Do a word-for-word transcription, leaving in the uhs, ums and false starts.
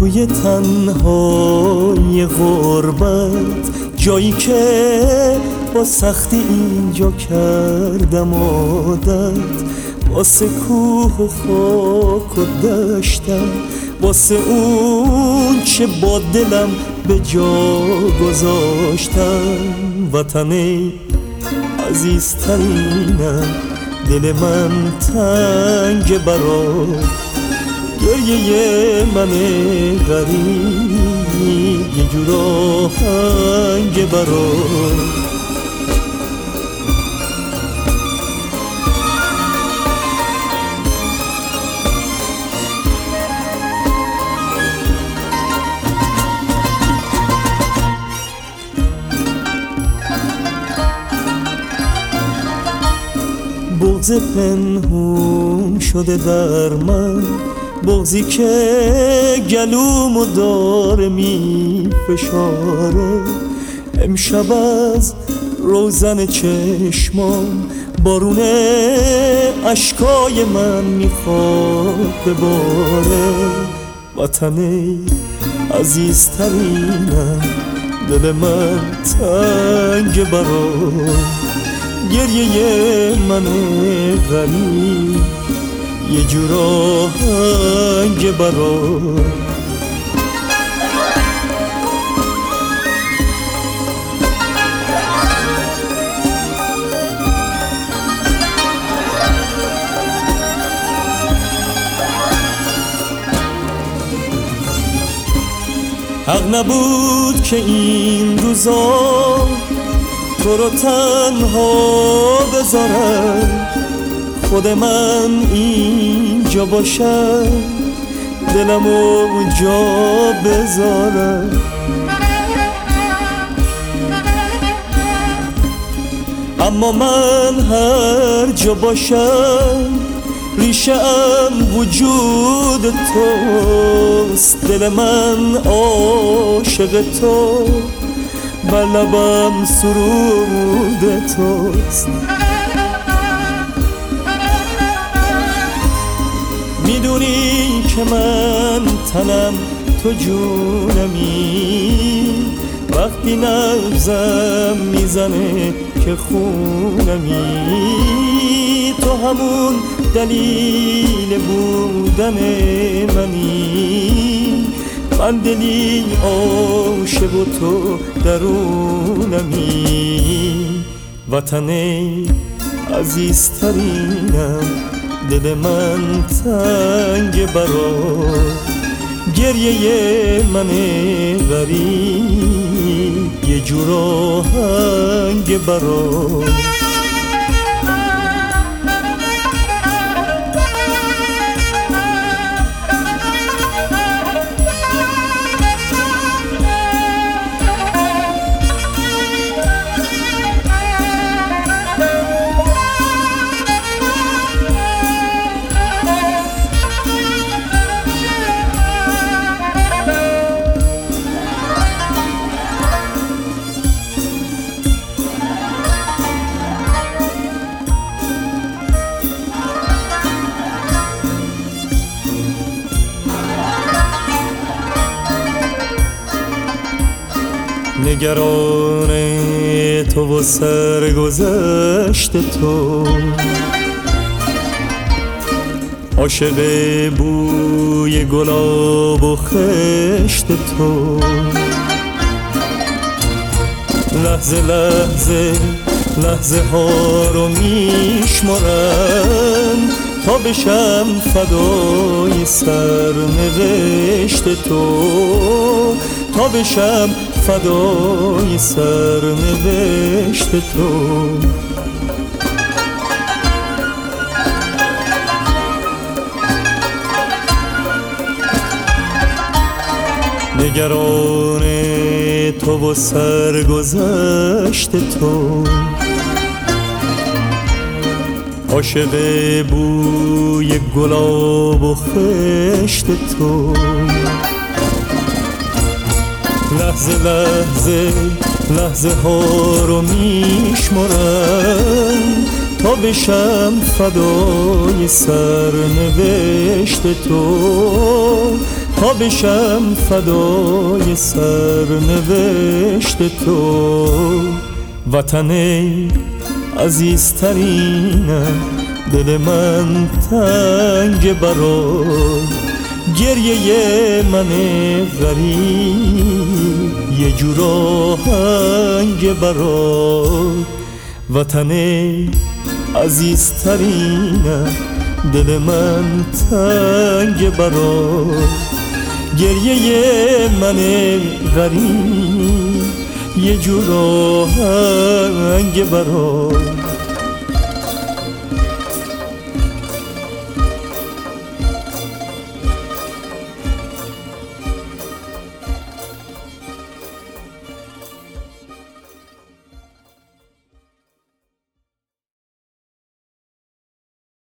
توی تنهای غربت، جایی که با سختی اینجا کردم عادت، واسه کوه و خاک و دشتم، واسه اون چه با دلم به جا گذاشتم. وطن عزیزترینم، دل من تنگ برات، گریه من غریب یه جور آهنگ برات. بغض پنهون شده در من، بغضی که گلومو داره می فشاره. امشب از روزن چشمام بارون اشکای من میخواد بباره. وطن عزیزترینم، دل من تنگ برات، گریه من غریب یه جور آهنگ برات. حق نبود که این روزا تو رو تنها بذارم، خود من اینجا باشم، دلمو جا بذارم. اما من هر جا باشم، ریشه‌ام وجود توست، دل من عاشق تو، بر لبم سرود توست. میدونی که من تنم تو جونمی، وقتی نبضم میزنه که خونمی. تو همون دلیل بودن منی، من دلی عاشق و تو درونمی. وطن عزیزترینم، دل من تنگ برات، گریه من غریب یه جور آهنگ برات. نگران تو و سرگذشت تو، عاشق بوی گلاب و خشت تو. لحظه لحظه لحظه ها رو میشمارم، تا بشم فدای سرنوشت تو، تا بشم فدای سرنوشت تو. نگران تو و سرگذشت تو، عاشق بوی گلاب و خشت تو. لحظه لحظه لحظه ها رو میشمارم، تا بشم فدای سرنوشت تو، تا بشم فدای سرنوشت تو. وطن عزیزترینم، دل من تنگ برات، گریه من غریب یه جور آهنگ برات. وطن عزیزترینم، دل من تنگ برات، گریه من غریب یه جور آهنگ برات.